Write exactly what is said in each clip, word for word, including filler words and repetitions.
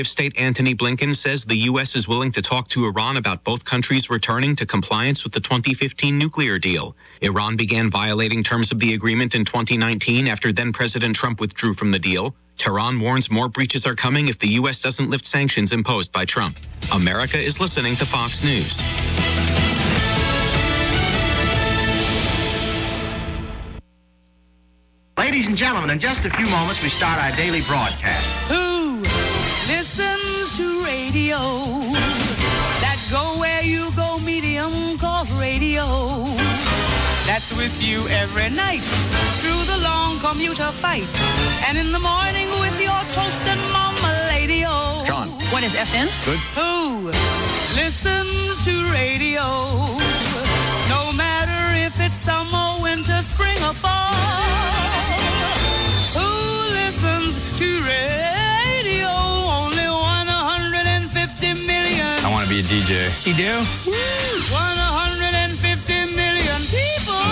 If State Antony Blinken says the U S is willing to talk to Iran about both countries returning to compliance with the twenty fifteen nuclear deal. Iran began violating terms of the agreement in twenty nineteen after then-President Trump withdrew from the deal. Tehran warns more breaches are coming if the U S doesn't lift sanctions imposed by Trump. America is listening to Fox News. Ladies and gentlemen, in just a few moments, we start our daily broadcast. Who listens to radio? That go where you go medium called radio. That's with you every night through the long commuter fight. And in the morning with your toast and mama lady-o. John. What is F M? Good. Who listens to radio? No matter if it's summer, winter, spring, or fall. Who listens to radio? Only one hundred fifty million. I want to be a D J. You do? one hundred fifty million people.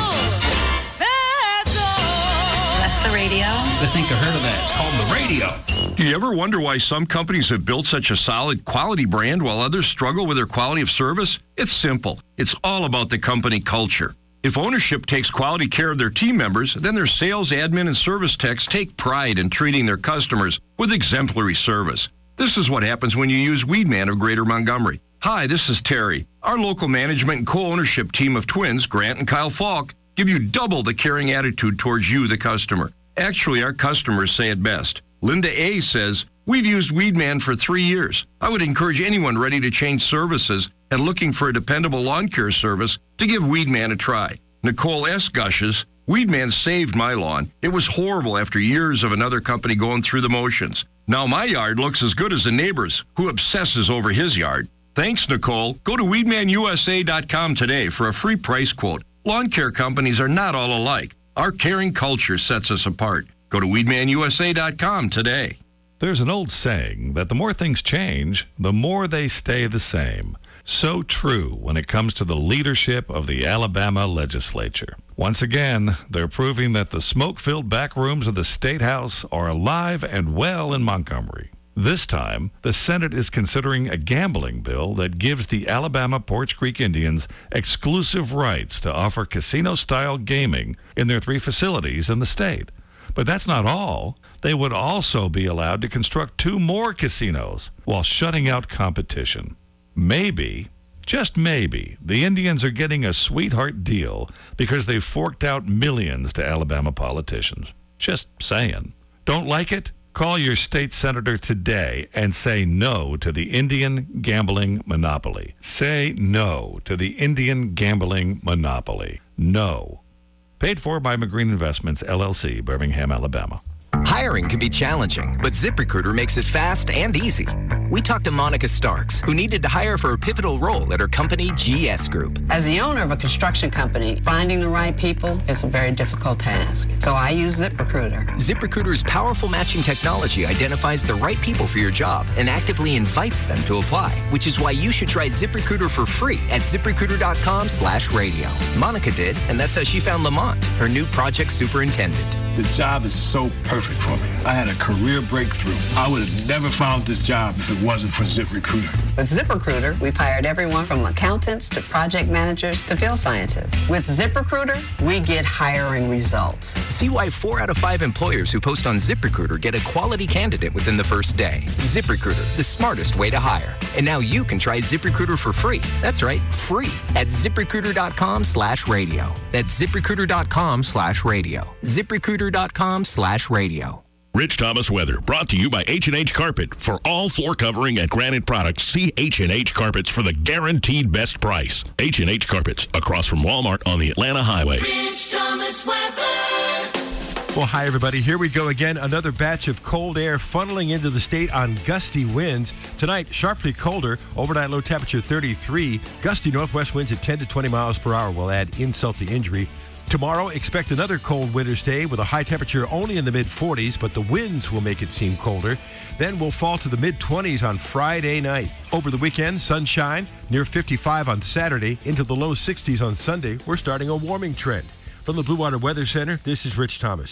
That's all. That's the radio. I think I heard of that. It's called the radio. Do you ever wonder why some companies have built such a solid quality brand while others struggle with their quality of service? It's simple. It's all about the company culture. If ownership takes quality care of their team members, then their sales, admin, and service techs take pride in treating their customers with exemplary service. This is what happens when you use Weedman of Greater Montgomery. Hi, this is Terry. Our local management and co-ownership team of twins, Grant and Kyle Falk, give you double the caring attitude towards you, the customer. Actually, our customers say it best. Linda A. says, we've used Weedman for three years. I would encourage anyone ready to change services and looking for a dependable lawn care service to give Weedman a try. Nicole S. gushes, Weedman saved my lawn. It was horrible after years of another company going through the motions. Now my yard looks as good as the neighbor's, who obsesses over his yard. Thanks, Nicole. Go to weedman U S A dot com today for a free price quote. Lawn care companies are not all alike. Our caring culture sets us apart. Go to weedman U S A dot com today. There's an old saying that the more things change, the more they stay the same. So true when it comes to the leadership of the Alabama legislature. Once again, they're proving that the smoke-filled back rooms of the State House are alive and well in Montgomery. This time, the Senate is considering a gambling bill that gives the Alabama Poarch Creek Indians exclusive rights to offer casino-style gaming in their three facilities in the state. But that's not all. They would also be allowed to construct two more casinos while shutting out competition. Maybe, just maybe, the Indians are getting a sweetheart deal because they've forked out millions to Alabama politicians. Just saying. Don't like it? Call your state senator today and say no to the Indian gambling monopoly. Say no to the Indian gambling monopoly. No. Paid for by McGreen Investments, L L C, Birmingham, Alabama. Hiring can be challenging, but ZipRecruiter makes it fast and easy. We talked to Monica Starks, who needed to hire for a pivotal role at her company, G S Group. As the owner of a construction company, finding the right people is a very difficult task. So I use ZipRecruiter. ZipRecruiter's powerful matching technology identifies the right people for your job and actively invites them to apply, which is why you should try ZipRecruiter for free at ZipRecruiter.com slash radio. Monica did, and that's how she found Lamont, her new project superintendent. The job is so perfect for me. I had a career breakthrough. I would have never found this job if it wasn't for ZipRecruiter. With ZipRecruiter, we've hired everyone from accountants to project managers to field scientists. With ZipRecruiter, we get hiring results. See why four out of five employers who post on ZipRecruiter get a quality candidate within the first day. ZipRecruiter, the smartest way to hire. And now you can try ZipRecruiter for free. That's right, free at ZipRecruiter.com slash radio. That's ZipRecruiter.com slash radio. ZipRecruiter.com slash radio. Rich Thomas Weather, brought to you by H and H Carpet. For all floor covering and granite products, see H and H Carpets for the guaranteed best price. H and H Carpets, across from Walmart on the Atlanta Highway. Rich Thomas Weather. Well, hi, everybody. Here we go again. Another batch of cold air funneling into the state on gusty winds. Tonight, sharply colder. Overnight low temperature thirty-three. Gusty northwest winds at ten to twenty miles per hour will add insult to injury. Tomorrow, expect another cold winter's day with a high temperature only in the mid-forties, but the winds will make it seem colder. Then we'll fall to the mid-twenties on Friday night. Over the weekend, sunshine, near fifty-five on Saturday, into the low sixties on Sunday. We're starting a warming trend. From the Blue Water Weather Center, this is Rich Thomas.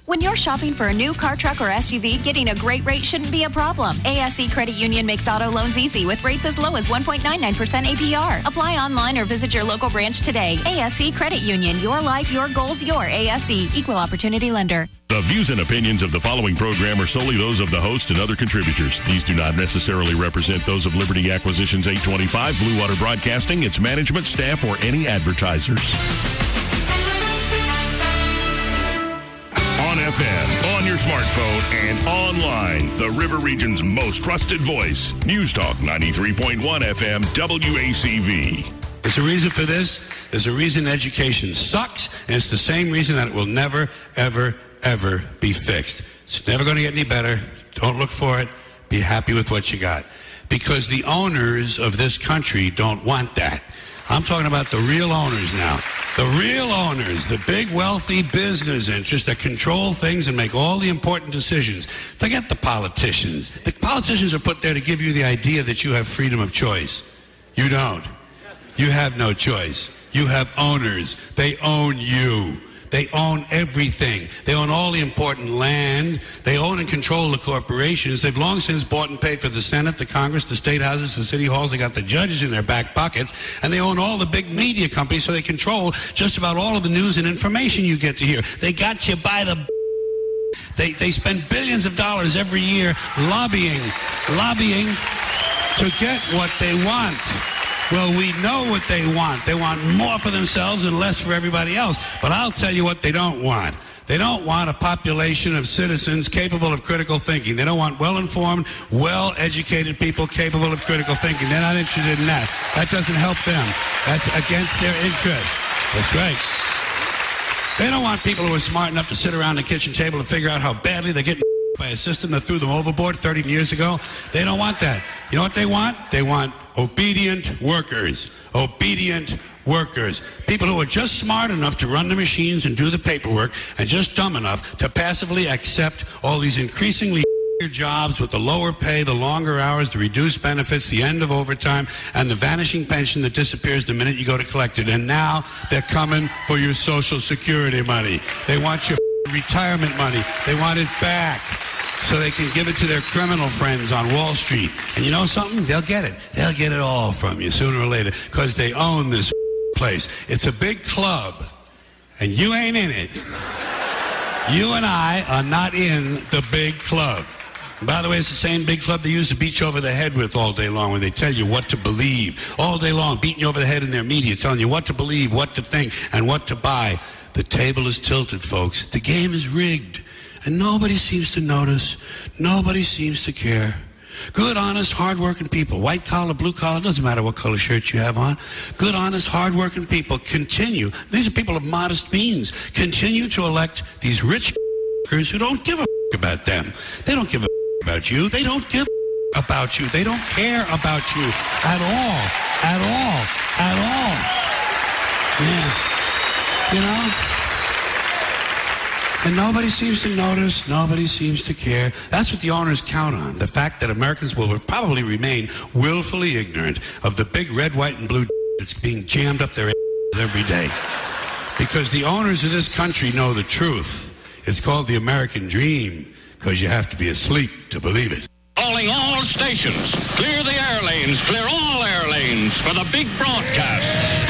When you're shopping for a new car, truck, or S U V, getting a great rate shouldn't be a problem. A S E Credit Union makes auto loans easy with rates as low as one point nine nine percent A P R. Apply online or visit your local branch today. A S E Credit Union. Your life, your goals, your A S E. Equal Opportunity Lender. The views and opinions of the following program are solely those of the host and other contributors. These do not necessarily represent those of Liberty Acquisitions eight twenty-five, Blue Water Broadcasting, its management, staff, or any advertisers. On F M, on your smartphone, and online, the River Region's most trusted voice. News Talk ninety-three point one F M, W A C V. There's a reason for this. There's a reason education sucks, and it's the same reason that it will never, ever, ever be fixed. It's never going to get any better. Don't look for it. Be happy with what you got. Because the owners of this country don't want that. I'm talking about the real owners now. The real owners, the big wealthy business interests that control things and make all the important decisions. Forget the politicians. The politicians are put there to give you the idea that you have freedom of choice. You don't. You have no choice. You have owners. They own you. They own everything. They own all the important land. They own and control the corporations. They've long since bought and paid for the Senate, the Congress, the state houses, the city halls. They got the judges in their back pockets. And they own all the big media companies, so they control just about all of the news and information you get to hear. They got you by the... They, they spend billions of dollars every year lobbying, lobbying to get what they want. Well, we know what they want. They want more for themselves and less for everybody else. But I'll tell you what they don't want. They don't want a population of citizens capable of critical thinking. They don't want well-informed, well-educated people capable of critical thinking. They're not interested in that. That doesn't help them. That's against their interest. That's right. They don't want people who are smart enough to sit around the kitchen table and figure out how badly they're getting by a system that threw them overboard thirty years ago. They don't want that. You know what they want? They want obedient workers. Obedient workers. People who are just smart enough to run the machines and do the paperwork and just dumb enough to passively accept all these increasingly jobs with the lower pay, the longer hours, the reduced benefits, the end of overtime, and the vanishing pension that disappears the minute you go to collect it. And now they're coming for your Social Security money. They want your retirement money. They want it back so they can give it to their criminal friends on Wall Street. And you know something? They'll get it. They'll get it all from you sooner or later because they own this place. It's a big club, and you ain't in it. You and I are not in the big club. And by the way, it's the same big club they use to beat you over the head with all day long when they tell you what to believe. All day long, beating you over the head in their media, telling you what to believe, what to think, and what to buy. The table is tilted, folks. The game is rigged. And nobody seems to notice. Nobody seems to care. Good, honest, hard-working people, white collar, blue collar, doesn't matter what color shirt you have on. Good, honest, hard-working people continue. These are people of modest means. Continue to elect these rich who don't give a about them. They don't give a about you. They don't give a about you. They don't care about you at all. At all. At all. Yeah. You know? And nobody seems to notice. Nobody seems to care. That's what the owners count on. The fact that Americans will probably remain willfully ignorant of the big red, white, and blue that's being jammed up their asses every day. Because the owners of this country know the truth. It's called the American dream, because you have to be asleep to believe it. Calling all stations. Clear the air lanes. Clear all air lanes for the big broadcast.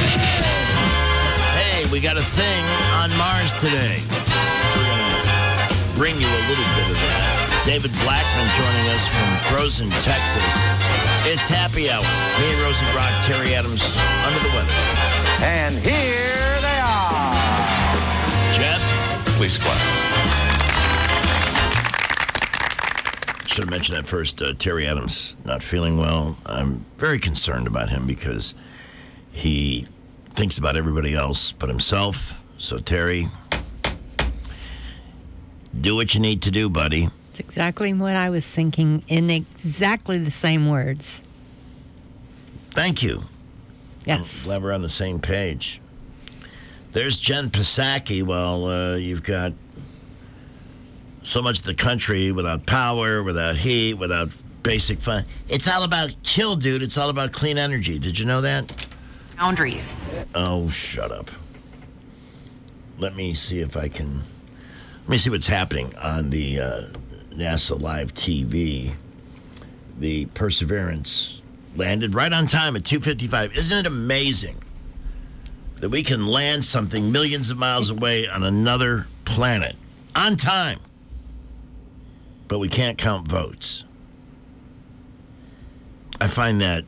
Hey, we got a thing on Mars today. We're going to bring you a little bit of that. David Blackman joining us from Frozen, Texas. It's happy hour. Me and Rosie Brock, Terry Adams, under the weather. And here they are. Jeb? Please clap. Should have mentioned that first. Uh, Terry Adams not feeling well. I'm very concerned about him because he thinks about everybody else but himself. So, Terry, do what you need to do, buddy. It's exactly what I was thinking in exactly the same words. Thank you. Yes. I'm glad we're on the same page. There's Jen Psaki. Well, uh, you've got so much of the country without power, without heat, without basic fun. It's all about chill, dude. It's all about clean energy. Did you know that? Boundaries. Oh, shut up. Let me see if I can Let me see what's happening on the uh, NASA Live T V. The Perseverance landed right on time at two fifty-five. Isn't it amazing that we can land something millions of miles away on another planet on time, but we can't count votes? I find that.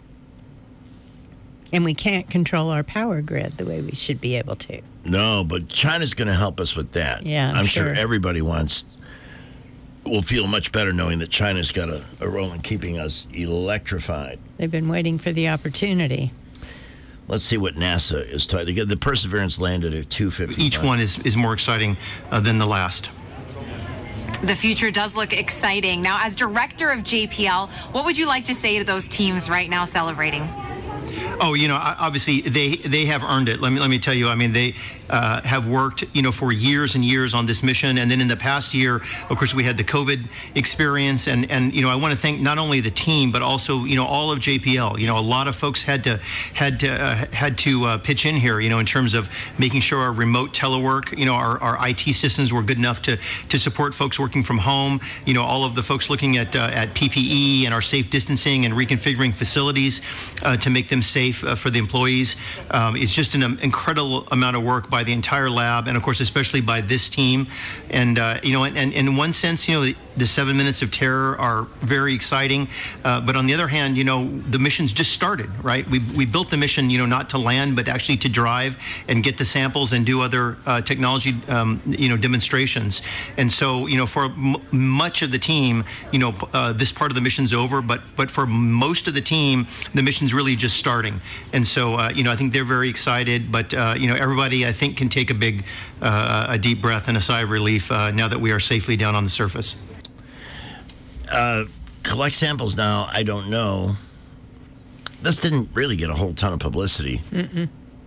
And we can't control our power grid the way we should be able to. No, but China's going to help us with that. Yeah, I'm sure. sure everybody wants, will feel much better knowing that China's got a, a role in keeping us electrified. They've been waiting for the opportunity. Let's see what NASA is talking. The Perseverance landed at two fifty-five. Each one is, is more exciting uh, than the last. The future does look exciting. Now, as director of J P L, what would you like to say to those teams right now celebrating? Oh, you know, obviously they they have earned it. Let me let me tell you. I mean, they uh, have worked, you know, for years and years on this mission. And then in the past year, of course, we had the COVID experience. And and you know, I want to thank not only the team but also, you know, all of J P L. You know, a lot of folks had to had to uh, had to uh, pitch in here. You know, in terms of making sure our remote telework, you know, our, our I T systems were good enough to to support folks working from home. You know, all of the folks looking at uh, at P P E and our safe distancing and reconfiguring facilities uh, to make them safe uh, for the employees. Um, it's just an um, incredible amount of work by the entire lab, and of course, especially by this team. And uh, you know, and, and in one sense, you know, the, the seven minutes of terror are very exciting. Uh, but on the other hand, you know, the mission's just started, right? We we built the mission, you know, not to land, but actually to drive and get the samples and do other uh, technology, um, you know, demonstrations. And so, you know, for m- much of the team, you know, uh, this part of the mission's over. But but for most of the team, the mission's really just starting. And so, uh, you know, I think they're very excited. But, uh, you know, everybody, I think, can take a big, uh, a deep breath and a sigh of relief uh, now that we are safely down on the surface. Uh, collect samples now, I don't know. This didn't really get a whole ton of publicity. Mm-mm.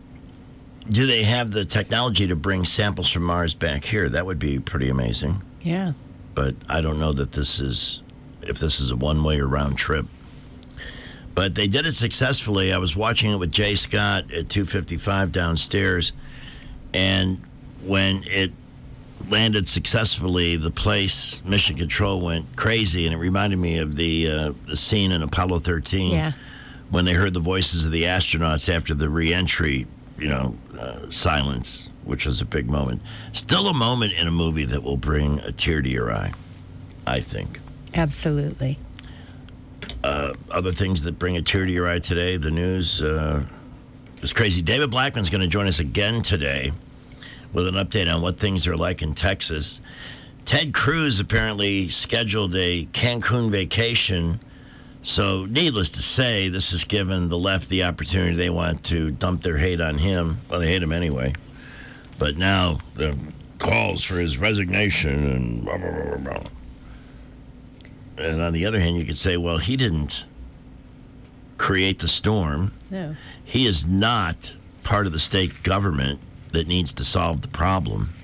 Do they have the technology to bring samples from Mars back here? That would be pretty amazing. Yeah. But I don't know that this is, if this is a one-way or round trip. But they did it successfully. I was watching it with Jay Scott at two fifty-five downstairs, and when it landed successfully, the place, Mission Control, went crazy, and it reminded me of the uh, the scene in Apollo thirteen yeah. when they heard the voices of the astronauts after the re-entry, you know, uh, silence, which was a big moment. Still a moment in a movie that will bring a tear to your eye, I think. Absolutely. Uh, other things that bring a tear to your eye today, the news uh, is crazy. David Blackman's going to join us again today with an update on what things are like in Texas. Ted Cruz apparently scheduled a Cancun vacation. So needless to say, this has given the left the opportunity. They want to dump their hate on him. Well, they hate him anyway. But now the calls for his resignation and blah, blah, blah, blah. And on the other hand, you could say, well, he didn't create the storm. No. He is not part of the state government that needs to solve the problem.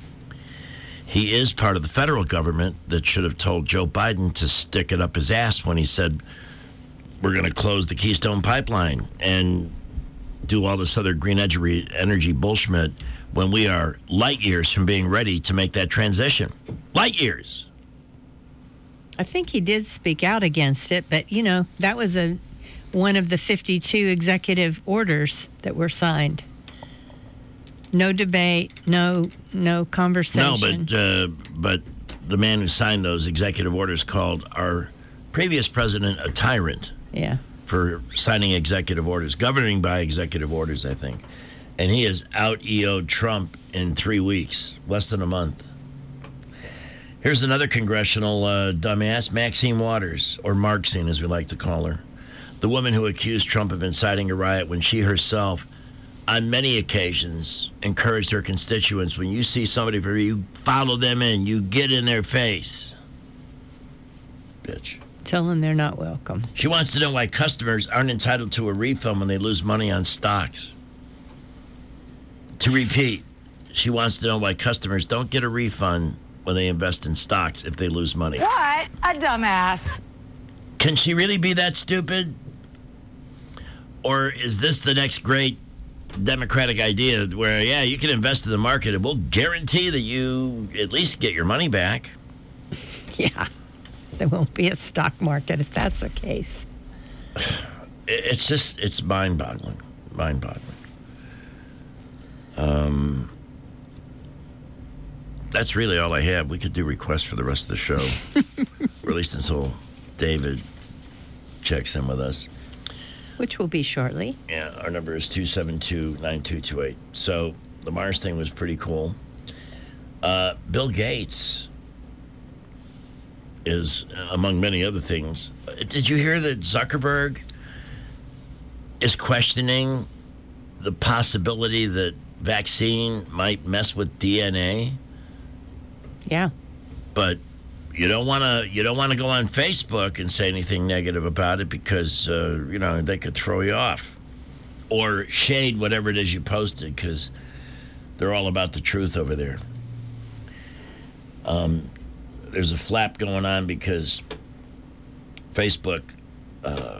He is part of the federal government that should have told Joe Biden to stick it up his ass when he said, we're going to close the Keystone Pipeline and do all this other green energy, energy bullshit when we are light years from being ready to make that transition. Light years. I think he did speak out against it, but, you know, that was a one of the fifty-two executive orders that were signed. No debate, no no conversation. No, but uh, but the man who signed those executive orders called our previous president a tyrant. Yeah. For signing executive orders, governing by executive orders, I think. And he has out-E O'd Trump in three weeks, less than a month. Here's another congressional uh, dumbass, Maxine Waters, or Marxine, as we like to call her. The woman who accused Trump of inciting a riot when she herself, on many occasions, encouraged her constituents, when you see somebody, for you follow them in, you get in their face. Bitch. Tell them they're not welcome. She wants to know why customers aren't entitled to a refund when they lose money on stocks. To repeat, she wants to know why customers don't get a refund when they invest in stocks if they lose money. What a dumbass. Can she really be that stupid? Or is this the next great democratic idea where, yeah, you can invest in the market and we'll guarantee that you at least get your money back. Yeah. There won't be a stock market if that's the case. It's just, it's mind-boggling. Mind-boggling. Um, that's really all I have. We could do requests for the rest of the show, or at least until David checks in with us. Which will be shortly. Yeah, our number is two seven two, nine two two eight. So the Mars thing was pretty cool. Uh, Bill Gates is, uh, among many other things. Did you hear that Zuckerberg is questioning the possibility that vaccine might mess with D N A? Yeah. But you don't want to you don't want to go on Facebook and say anything negative about it because uh, you know, they could throw you off or shade whatever it is you posted because they're all about the truth over there. Um, there's a flap going on because Facebook, uh,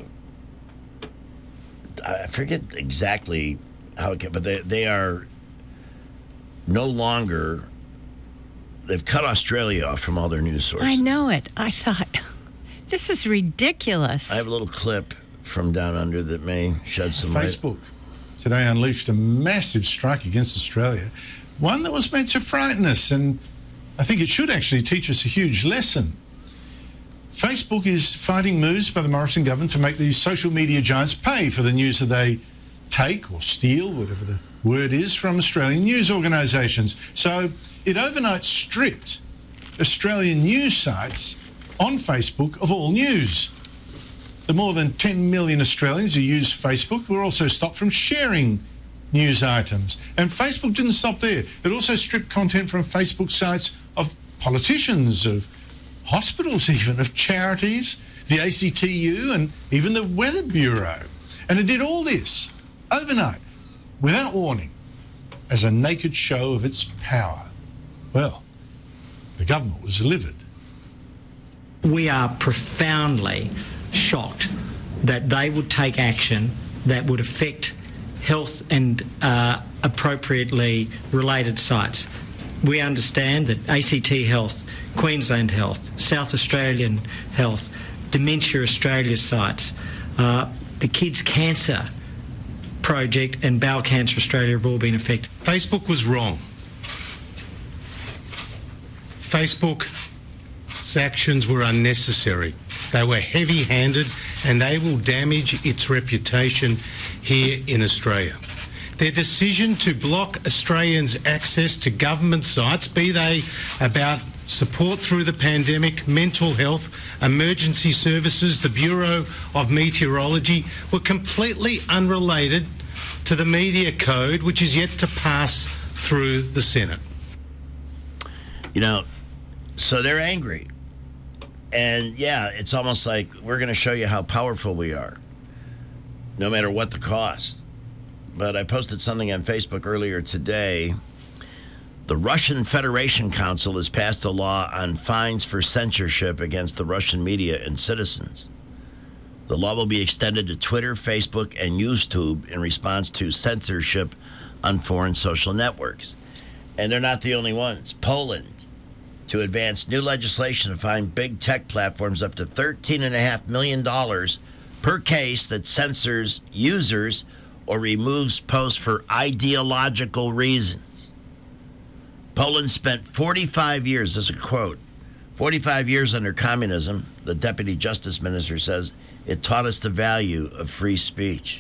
I forget exactly how it came, but they they are no longer. They've cut Australia off from all their news sources. I know it. I thought, this is ridiculous. I have a little clip from down under that may shed some light. Facebook today unleashed a massive strike against Australia, one that was meant to frighten us, and I think it should actually teach us a huge lesson. Facebook is fighting moves by the Morrison government to make these social media giants pay for the news that they take or steal, whatever the word is, from Australian news organisations. So it overnight stripped Australian news sites on Facebook of all news. The more than ten million Australians who use Facebook were also stopped from sharing news items. And Facebook didn't stop there. It also stripped content from Facebook sites of politicians, of hospitals even, of charities, the A C T U and even the Weather Bureau. And it did all this overnight, without warning, as a naked show of its power. Well, the government was livid. We are profoundly shocked that they would take action that would affect health and uh, appropriately related sites. We understand that A C T Health, Queensland Health, South Australian Health, Dementia Australia sites, uh, the Kids Cancer Project and Bowel Cancer Australia have all been affected. Facebook was wrong. Facebook's actions were unnecessary. They were heavy-handed and they will damage its reputation here in Australia. Their decision to block Australians' access to government sites, be they about support through the pandemic, mental health, emergency services, the Bureau of Meteorology, were completely unrelated to the media code, which is yet to pass through the Senate. You know, so they're angry. And yeah, it's almost like we're going to show you how powerful we are, no matter what the cost. But I posted something on Facebook earlier today. The Russian Federation Council has passed a law on fines for censorship against the Russian media and citizens. The law will be extended to Twitter, Facebook, and YouTube in response to censorship on foreign social networks. And they're not the only ones. Poland, to advance new legislation to fine big tech platforms up to thirteen point five million dollars per case that censors users or removes posts for ideological reasons. Poland spent forty-five years, this is a quote, forty-five years under communism, the deputy justice minister says. It taught us the value of free speech.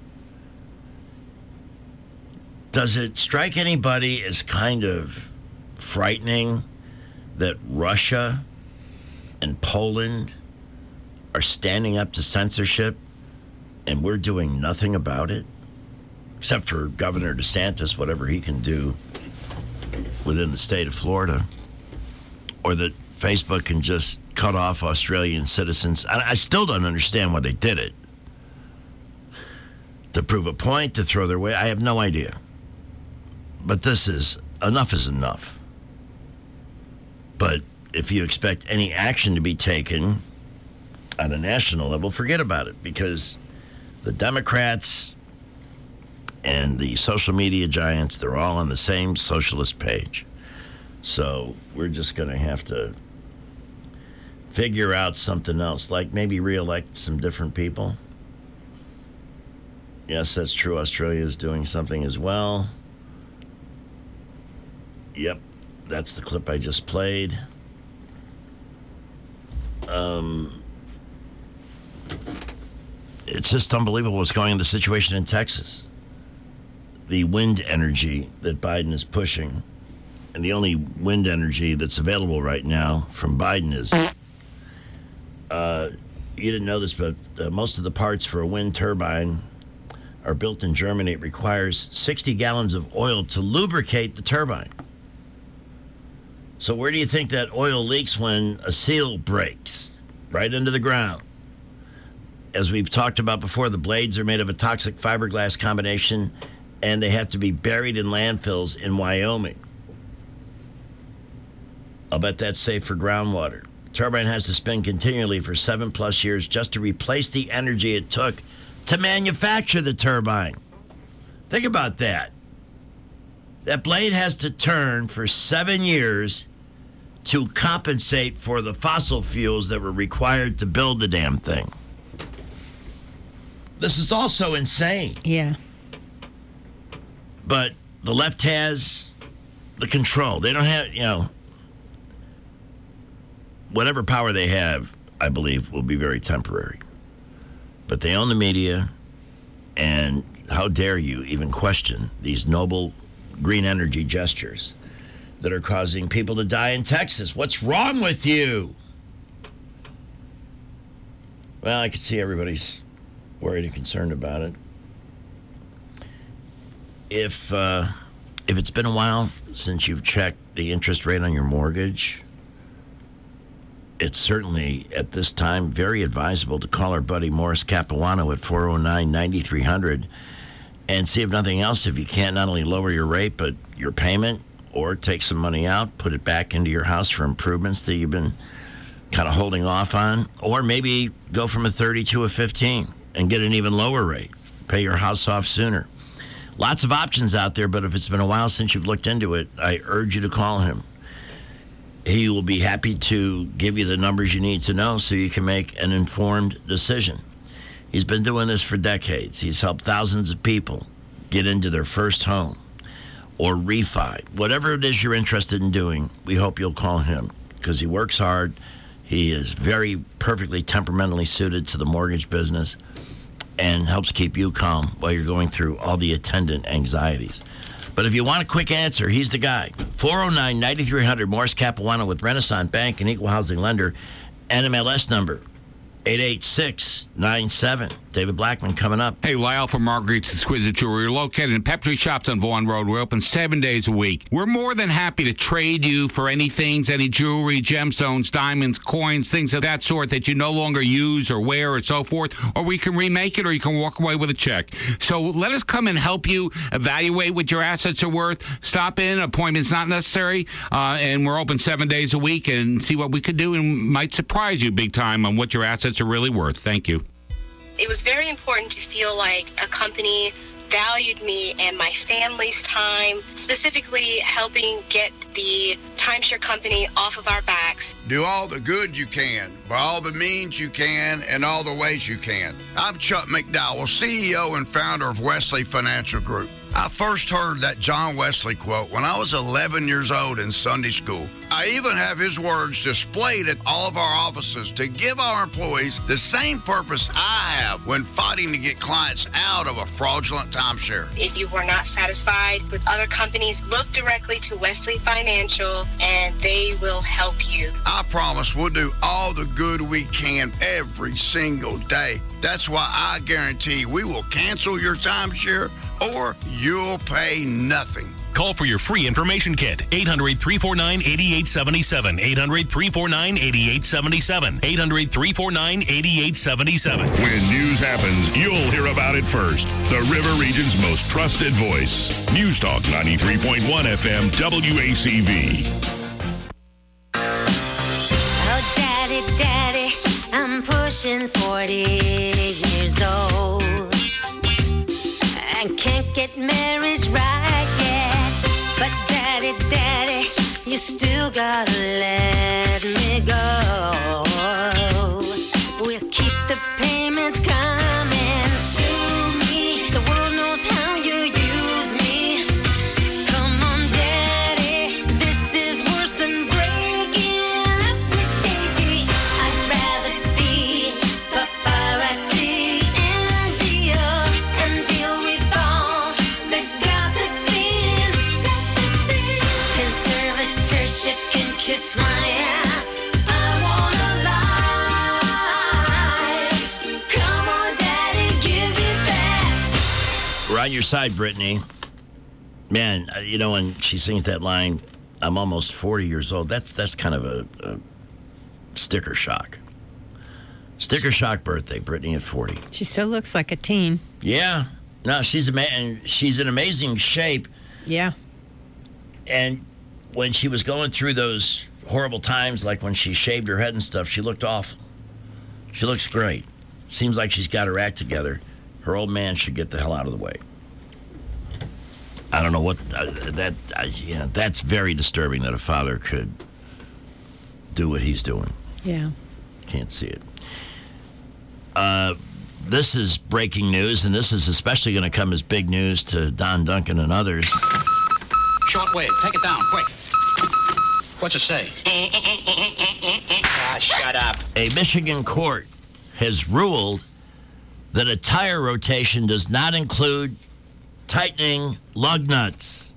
Does it strike anybody as kind of frightening that Russia and Poland are standing up to censorship and we're doing nothing about it? Except for Governor DeSantis, whatever he can do within the state of Florida. Or that Facebook can just cut off Australian citizens. I, I still don't understand why they did it. To prove a point, to throw their way, I have no idea. But this is, enough is enough. But if you expect any action to be taken on a national level, forget about it, because the Democrats And the social media giants, they're all on the same socialist page. So we're just going to have to figure out something else, like maybe re-elect some different people. Yes, that's true. Australia is doing something as well. Yep, that's the clip I just played. Um, it's just unbelievable what's going on in the situation in Texas. The wind energy that Biden is pushing, and the only wind energy that's available right now from Biden is, uh, you didn't know this, but uh, most of the parts for a wind turbine are built in Germany. It requires sixty gallons of oil to lubricate the turbine. So where do you think that oil leaks when a seal breaks? Right into the ground. As we've talked about before, the blades are made of a toxic fiberglass combination, and they have to be buried in landfills in Wyoming. I'll bet that's safe for groundwater. The turbine has to spin continually for seven plus years just to replace the energy it took to manufacture the turbine. Think about that. That blade has to turn for seven years to compensate for the fossil fuels that were required to build the damn thing. This is also insane. Yeah. But the left has the control. They don't have, you know, whatever power they have, I believe, will be very temporary. But they own the media, and how dare you even question these noble green energy gestures that are causing people to die in Texas? What's wrong with you? Well, I can see everybody's worried and concerned about it. If uh, if it's been a while since you've checked the interest rate on your mortgage, it's certainly, at this time, very advisable to call our buddy Morris Capuano at four oh nine, nine three hundred and see, if nothing else, if you can't not only lower your rate, but your payment, or take some money out, put it back into your house for improvements that you've been kind of holding off on, or maybe go from a thirty to a fifteen and get an even lower rate. Pay your house off sooner. Lots of options out there, but if it's been a while since you've looked into it, I urge you to call him. He will be happy to give you the numbers you need to know so you can make an informed decision. He's been doing this for decades. He's helped thousands of people get into their first home or refi. Whatever it is you're interested in doing, we hope you'll call him because he works hard. He is very perfectly temperamentally suited to the mortgage business and helps keep you calm while you're going through all the attendant anxieties. But if you want a quick answer, he's the guy. four oh nine, nine three hundred, Morris Capuano with Renaissance Bank, an equal housing lender. N M L S number, eight eight six nine seven. David Blackman coming up. Hey, Lyle from Marguerite's Exquisite Jewelry. We're located in Peppery Shops on Vaughan Road. We're open seven days a week. We're more than happy to trade you for any things, any jewelry, gemstones, diamonds, coins, things of that sort that you no longer use or wear or so forth. Or we can remake it, or you can walk away with a check. So let us come and help you evaluate what your assets are worth. Stop in. Appointment's not necessary. Uh, and we're open seven days a week and see what we could do, and might surprise you big time on what your assets are really worth. Thank you. It was very important to feel like a company valued me and my family's time, specifically helping get the timeshare company off of our backs. Do all the good you can, by all the means you can, and all the ways you can. I'm Chuck McDowell, C E O and founder of Wesley Financial Group. I first heard that John Wesley quote when I was eleven years old in Sunday school. I even have his words displayed at all of our offices to give our employees the same purpose I have when fighting to get clients out of a fraudulent timeshare. If you were not satisfied with other companies, look directly to Wesley Financial and they will help you. I promise we'll do all the good we can every single day. That's why I guarantee we will cancel your timeshare or you'll pay nothing. Call for your free information kit. eight hundred, three four nine, eight eight seven seven. eight hundred, three four nine, eight eight seven seven. eight hundred, three four nine, eight eight seven seven. When news happens, you'll hear about it first. The River Region's most trusted voice. News Talk ninety-three point one F M W A C V. Oh, daddy, daddy, I'm pushing forty years old. I can't get But daddy, daddy, you still gotta let me go. We'll keep the payments coming. Sue me, the world knows how you use me. Come on, daddy, this is worse than breaking up with J G. I'd rather see paparazzi and deal and deal with all the gossiping. Conservatorship can kiss my ass. I want a life. Come on, daddy, give it back. We're on your side, Brittany. Man, uh, you know, when she sings that line, I'm almost forty years old, that's that's kind of a, a sticker shock. Sticker shock birthday, Brittany at forty. She still looks like a teen. Yeah. No, she's ama- and she's in amazing shape. Yeah. And when she was going through those horrible times, like when she shaved her head and stuff, she looked awful. She looks great. Seems like she's got her act together. Her old man should get the hell out of the way. I don't know what uh, that. Uh, you know, that's very disturbing that a father could do what he's doing. Yeah. Can't see it. Uh, this is breaking news, and this is especially going to come as big news to Don Duncan and others. Short wave. Take it down, quick. What's it say? Ah, shut up. A Michigan court has ruled that a tire rotation does not include tightening lug nuts.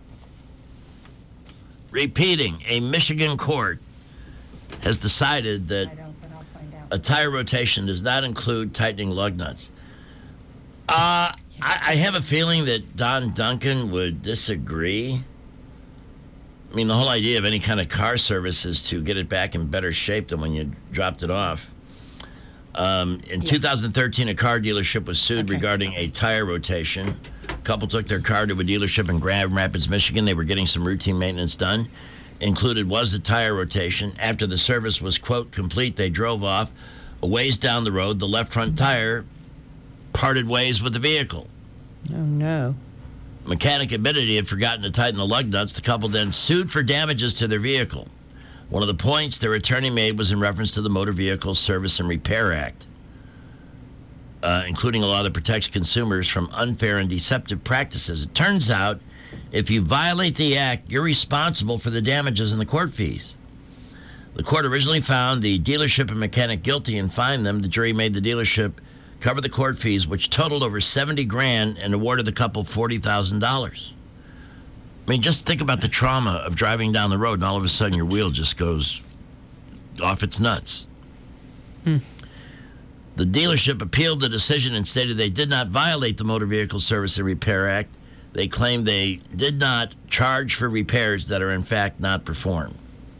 Repeating, a Michigan court has decided that a tire rotation does not include tightening lug nuts. Uh, I, I have a feeling that Don Duncan would disagree. I mean, the whole idea of any kind of car service is to get it back in better shape than when you dropped it off. Um, in yeah. two thousand thirteen, a car dealership was sued okay. regarding a tire rotation. A couple took their car to a dealership in Grand Rapids, Michigan. They were getting some routine maintenance done. Included was a tire rotation. After the service was, quote, complete, they drove off. A ways down the road, the left front tire parted ways with the vehicle. Oh, no. Mechanic admitted he had forgotten to tighten the lug nuts. The couple then sued for damages to their vehicle. One of the points their attorney made was in reference to the Motor Vehicle Service and Repair Act, uh, including a law that protects consumers from unfair and deceptive practices. It turns out, if you violate the act, you're responsible for the damages and the court fees. The court originally found the dealership and mechanic guilty and fined them. The jury made the dealership cover the court fees, which totaled over seventy grand, and awarded the couple forty thousand dollars. I mean, just think about the trauma of driving down the road and all of a sudden your wheel just goes off its nuts. Hmm. The dealership appealed the decision and stated they did not violate the Motor Vehicle Service and Repair Act. They claimed they did not charge for repairs that are in fact not performed.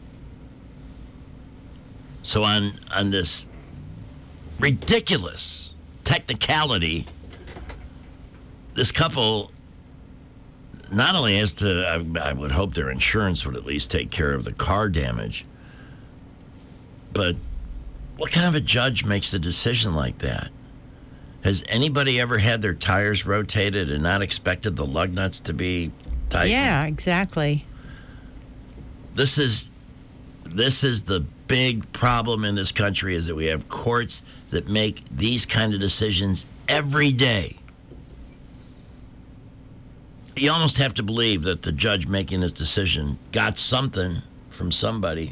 So on, on this ridiculous technicality, this couple not only has to, I, I would hope their insurance would at least take care of the car damage, but what kind of a judge makes a decision like that? Has anybody ever had their tires rotated and not expected the lug nuts to be tightened? Yeah, exactly. This is this is the big problem in this country, is that we have courts that make these kind of decisions every day. You almost have to believe that the judge making this decision got something from somebody.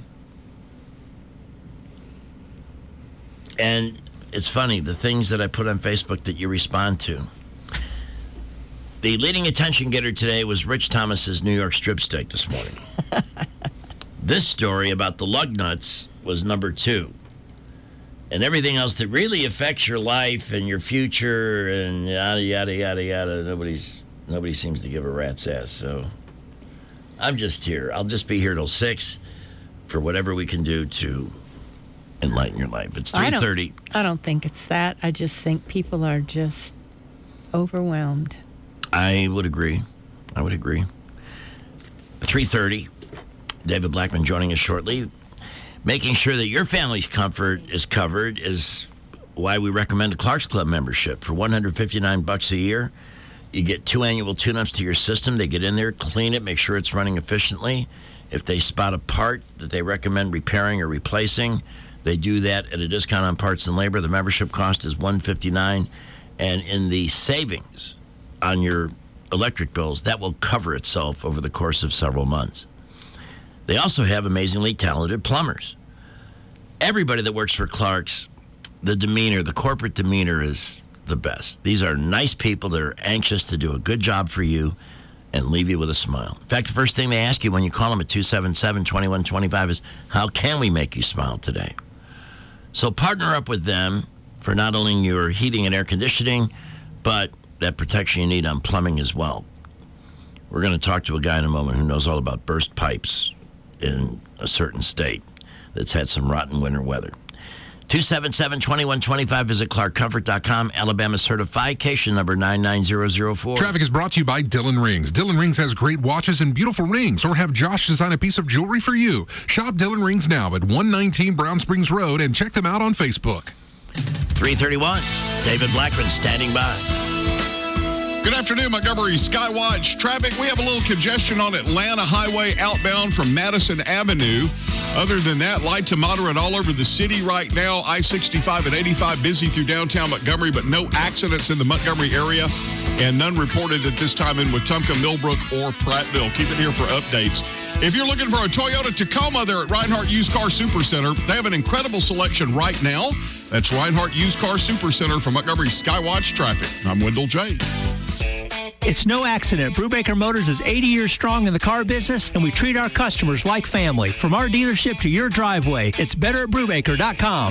And it's funny, the things that I put on Facebook that you respond to. The leading attention getter today was Rich Thomas's New York strip steak this morning. This story about the lug nuts was number two. And everything else that really affects your life and your future and yada, yada, yada, yada, nobody's... Nobody seems to give a rat's ass, so I'm just here. I'll just be here till six for whatever we can do to enlighten your life. It's three thirty. I don't, I don't think it's that. I just think people are just overwhelmed. I would agree. I would agree. three thirty. David Blackman joining us shortly. Making sure that your family's comfort is covered is why we recommend a Clark's Club membership. For one hundred fifty-nine bucks a year, You get two annual tune-ups to your system. They get in there, clean it, make sure it's running efficiently. If they spot a part that they recommend repairing or replacing, they do that at a discount on parts and labor. The membership cost is one hundred fifty-nine dollars, and in the savings on your electric bills, that will cover itself over the course of several months. They also have amazingly talented plumbers. Everybody that works for Clark's, the demeanor, the corporate demeanor is the best. These are nice people that are anxious to do a good job for you and leave you with a smile. In fact, the first thing they ask you when you call them at two seven seven, two one two five is, how can we make you smile today? So partner up with them for not only your heating and air conditioning, but that protection you need on plumbing as well. We're going to talk to a guy in a moment who knows all about burst pipes in a certain state that's had some rotten winter weather. two seven seven, two one two five. Visit clark comfort dot com. Alabama certification number nine nine zero zero four. Traffic is brought to you by Dillon Rings. Dillon Rings has great watches and beautiful rings, or have Josh design a piece of jewelry for you. Shop Dillon Rings now at one nineteen Brown Springs Road and check them out on Facebook. three thirty-one. David Blackman standing by. Good afternoon, Montgomery Skywatch traffic. We have a little congestion on Atlanta Highway outbound from Madison Avenue. Other than that, light to moderate all over the city right now. I sixty-five and eighty-five busy through downtown Montgomery, but no accidents in the Montgomery area, and none reported at this time in Wetumpka, Millbrook, or Prattville. Keep it here for updates. If you're looking for a Toyota Tacoma, they're at Reinhardt Used Car Super Center. They have an incredible selection right now. That's Reinhardt Used Car Super Center for Montgomery Skywatch traffic. I'm Wendell J. It's no accident. Brubaker Motors is eighty years strong in the car business, and we treat our customers like family. From our dealership to your driveway, it's better at brubaker dot com.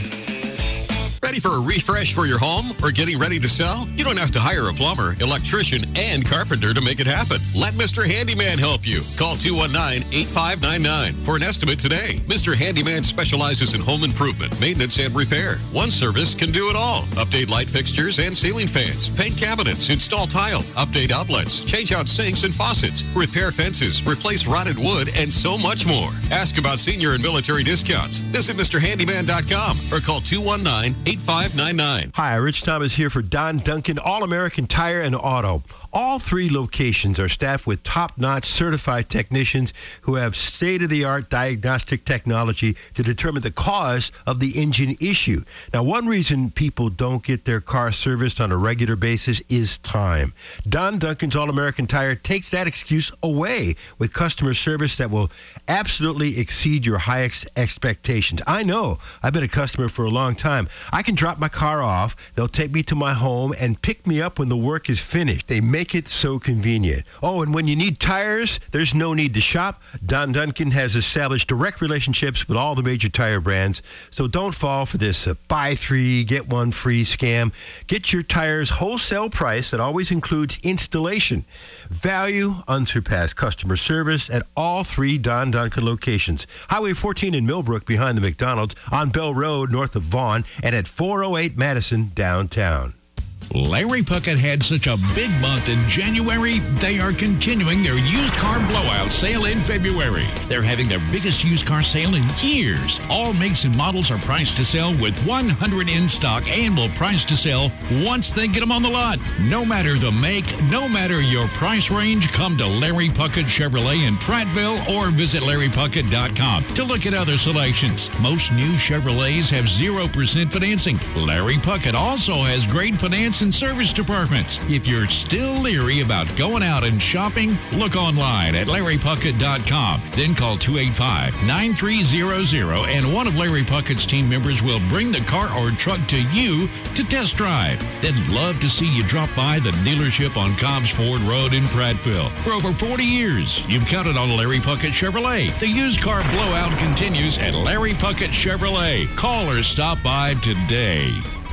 Ready for a refresh for your home or getting ready to sell? You don't have to hire a plumber, electrician, and carpenter to make it happen. Let Mister Handyman help you. Call two one nine, eight five nine nine for an estimate today. Mister Handyman specializes in home improvement, maintenance, and repair. One service can do it all. Update light fixtures and ceiling fans, paint cabinets, install tile, update outlets, change out sinks and faucets, repair fences, replace rotted wood, and so much more. Ask about senior and military discounts. Visit Mister Handyman dot com or call two one nine, eight five nine nine. Hi, Rich Thomas here for Don Duncan, All-American Tire and Auto. All three locations are staffed with top-notch certified technicians who have state-of-the-art diagnostic technology to determine the cause of the engine issue. Now, one reason people don't get their car serviced on a regular basis is time. Don Duncan's All-American Tire takes that excuse away with customer service that will absolutely exceed your highest expectations. I know. I've been a customer for a long time. I can drop my car off. They'll take me to my home and pick me up when the work is finished. They make it so convenient. Oh, and when you need tires, there's no need to shop. Don Duncan has established direct relationships with all the major tire brands, so don't fall for this uh, buy three, get one free scam. Get your tires wholesale price that always includes installation. Value, unsurpassed customer service at all three Don Duncan locations. Highway fourteen in Millbrook behind the McDonald's, on Bell Road north of Vaughan, and at four oh eight Madison downtown. Larry Puckett had such a big month in January, they are continuing their used car blowout sale in February. They're having their biggest used car sale in years. All makes and models are priced to sell with one hundred in stock and will price to sell once they get them on the lot. No matter the make, no matter your price range, come to Larry Puckett Chevrolet in Prattville or visit larry puckett dot com to look at other selections. Most new Chevrolets have zero percent financing. Larry Puckett also has great finance and service departments. If you're still leery about going out and shopping, look online at larry puckett dot com. Then call two eight five, nine three zero zero and one of Larry Puckett's team members will bring the car or truck to you to test drive. They'd love to see you drop by the dealership on Cobbs Ford Road in Prattville. For over forty years, you've counted on Larry Puckett Chevrolet. The used car blowout continues at Larry Puckett Chevrolet. Call or stop by today.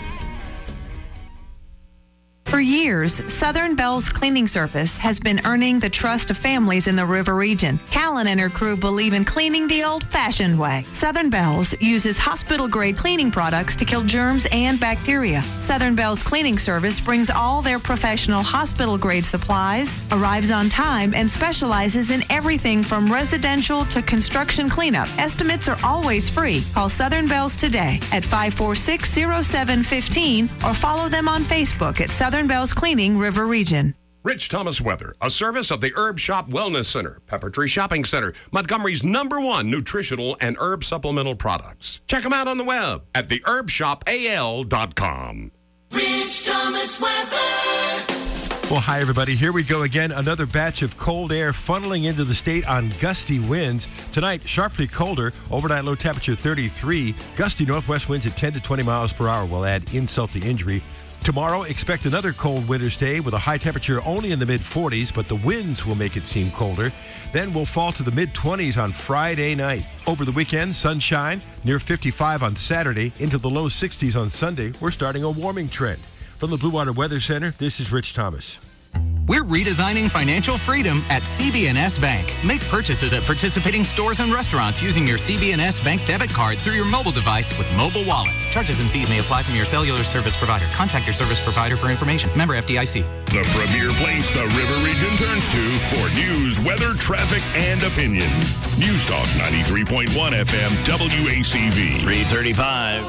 For years, Southern Bell's cleaning service has been earning the trust of families in the River region. Callan and her crew believe in cleaning the old-fashioned way. Southern Bell's uses hospital-grade cleaning products to kill germs and bacteria. Southern Bell's cleaning service brings all their professional hospital-grade supplies, arrives on time, and specializes in everything from residential to construction cleanup. Estimates are always free. Call Southern Bell's today at five four six, zero seven one five or follow them on Facebook at Southern Bell's Cleaning River Region. Rich Thomas Weather, a service of the Herb Shop Wellness Center, Pepper Tree Shopping Center, Montgomery's number one nutritional and herb supplemental products. Check them out on the web at the herb shop a l dot com. Rich Thomas Weather. Well, hi, everybody. Here we go again. Another batch of cold air funneling into the state on gusty winds. Tonight, sharply colder. Overnight low temperature thirty-three. Gusty northwest winds at ten to twenty miles per hour will add insult to injury. Tomorrow, expect another cold winter's day with a high temperature only in the mid forties, but the winds will make it seem colder. Then we'll fall to the mid twenties on Friday night. Over the weekend, sunshine, near fifty-five on Saturday, into the low sixties on Sunday. We're starting a warming trend. From the Blue Water Weather Center, this is Rich Thomas. We're redesigning financial freedom at C B N S Bank. Make purchases at participating stores and restaurants using your C B N S Bank debit card through your mobile device with Mobile Wallet. Charges and fees may apply from your cellular service provider. Contact your service provider for information. Member F D I C. The premier place the River Region turns to for news, weather, traffic, and opinion. News Talk ninety-three point one F M W A C V. three thirty-five.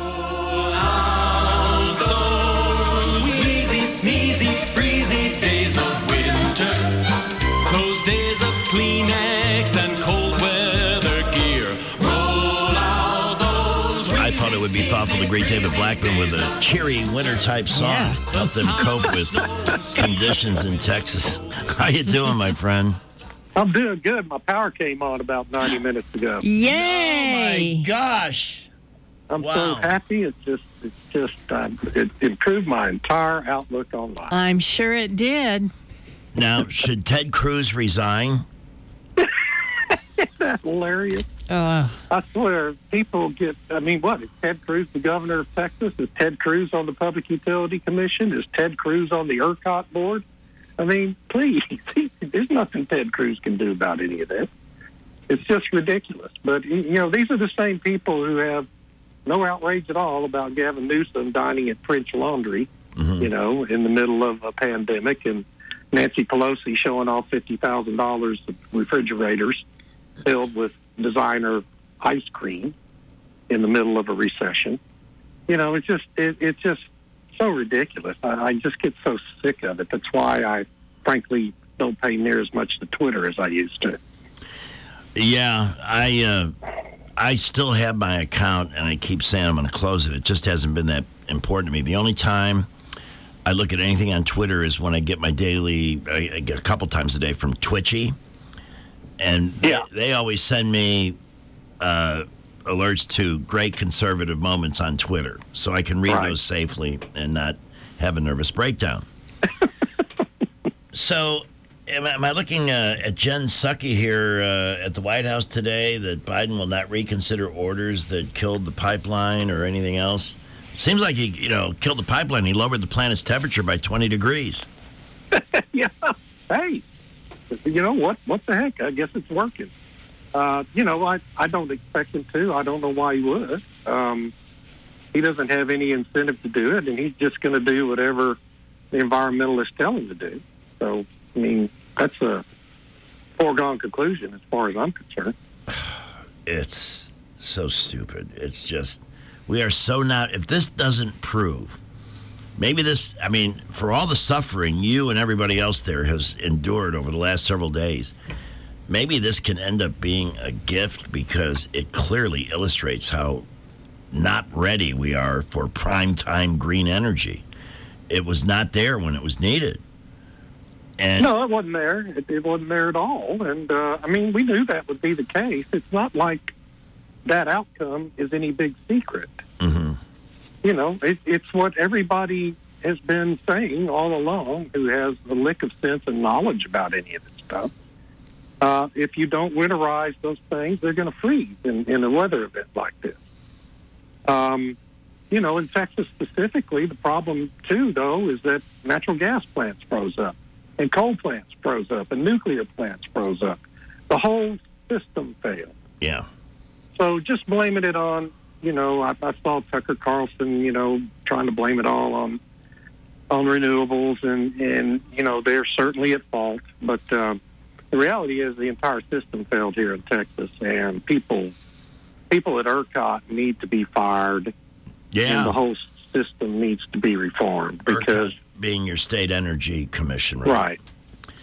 Wheezy, sneezy, freezy days of winter. Those days of Kleenex and cold weather gear. Roll out those I thought it would be thoughtful to greet David Blackman with a cheery winter-type song. Yeah. Help them cope with conditions in Texas. How you doing, my friend? I'm doing good. My power came on about ninety minutes ago. Yay! Oh, my gosh. I'm Wow. so happy. It's just, it's just, um, it improved my entire outlook on life. I'm sure it did. Now, should Ted Cruz resign? Isn't that hilarious? Uh, I swear, people get, I mean, what? Is Ted Cruz the governor of Texas? Is Ted Cruz on the Public Utility Commission? Is Ted Cruz on the ERCOT board? I mean, please, there's nothing Ted Cruz can do about any of this. It's just ridiculous. But, you know, these are the same people who have no outrage at all about Gavin Newsom dining at French Laundry, mm-hmm. you know, in the middle of a pandemic, and Nancy Pelosi showing off fifty thousand dollars of refrigerators filled with designer ice cream in the middle of a recession. You know, it's just, it, it's just so ridiculous. I, I just get so sick of it. That's why I, frankly, don't pay near as much to Twitter as I used to. Yeah, I uh, I still have my account, and I keep saying I'm going to close it. It just hasn't been that important to me. The only time I look at anything on Twitter is when I get my daily, I, I get a couple times a day from Twitchy, and yeah. they, they always send me uh, alerts to great conservative moments on Twitter, so I can read Right. those safely and not have a nervous breakdown. So... Am I, am I looking uh, at Jen Psaki here uh, at the White House today that Biden will not reconsider orders that killed the pipeline or anything else? Seems like he, you know, killed the pipeline. He lowered the planet's temperature by twenty degrees. Yeah. Hey, you know what? What the heck? I guess it's working. Uh, you know, I, I don't expect him to. I don't know why he would. Um, he doesn't have any incentive to do it, and he's just going to do whatever the environmentalists tell him to do. So, I mean, that's a foregone conclusion as far as I'm concerned. It's so stupid. It's just, we are so not, if this doesn't prove, maybe this, I mean, for all the suffering you and everybody else there has endured over the last several days, maybe this can end up being a gift because it clearly illustrates how not ready we are for prime-time green energy. It was not there when it was needed. And no, it wasn't there. It, it wasn't there at all. And, uh, I mean, we knew that would be the case. It's not like that outcome is any big secret. Mm-hmm. You know, it, it's what everybody has been saying all along who has a lick of sense and knowledge about any of this stuff. Uh, if you don't winterize those things, they're going to freeze in, in a weather event like this. Um, you know, in Texas specifically, the problem, too, though, is that natural gas plants froze up. And coal plants froze up, and nuclear plants froze up. The whole system failed. Yeah. So just blaming it on, you know, I, I saw Tucker Carlson, you know, trying to blame it all on on renewables, and, and you know, they're certainly at fault. But uh, the reality is the entire system failed here in Texas, and people people at ERCOT need to be fired. Yeah. And the whole system needs to be reformed because... ERCOT being your state energy commission, right? Right.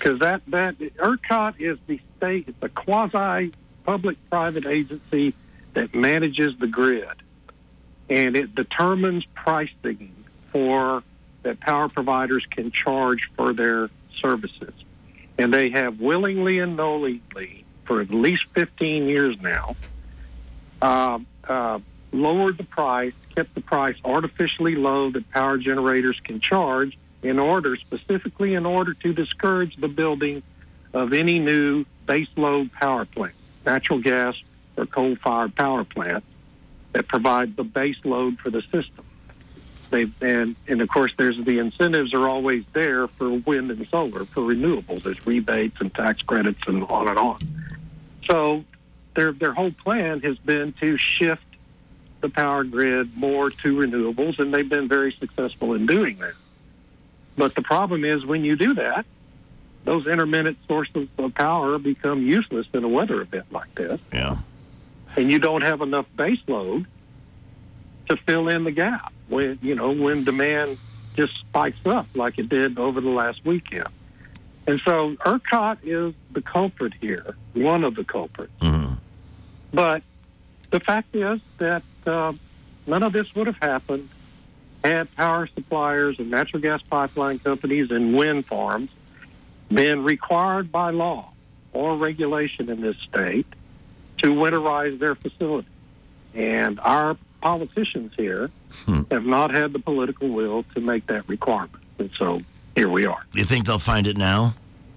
Because that, that ERCOT is the state, it's a quasi-public-private agency that manages the grid. And it determines pricing for that power providers can charge for their services. And they have willingly and knowingly, for at least fifteen years now, uh, uh, lowered the price, kept the price artificially low that power generators can charge in order, specifically in order to discourage the building of any new baseload power plant, natural gas or coal-fired power plant that provide the base load for the system. They and and of course, there's the incentives are always there for wind and solar, for renewables. There's rebates and tax credits and on and on. So their their whole plan has been to shift the power grid more to renewables, and they've been very successful in doing that. But the problem is when you do that, those intermittent sources of power become useless in a weather event like this. Yeah. And you don't have enough base load to fill in the gap when, you know, when demand just spikes up like it did over the last weekend. And so ERCOT is the culprit here, one of the culprits. Mm-hmm. But the fact is that uh, none of this would have happened had power suppliers and natural gas pipeline companies and wind farms been required by law or regulation in this state to winterize their facility. And our politicians here hmm. have not had the political will to make that requirement. And so here we are. You think they'll find it now?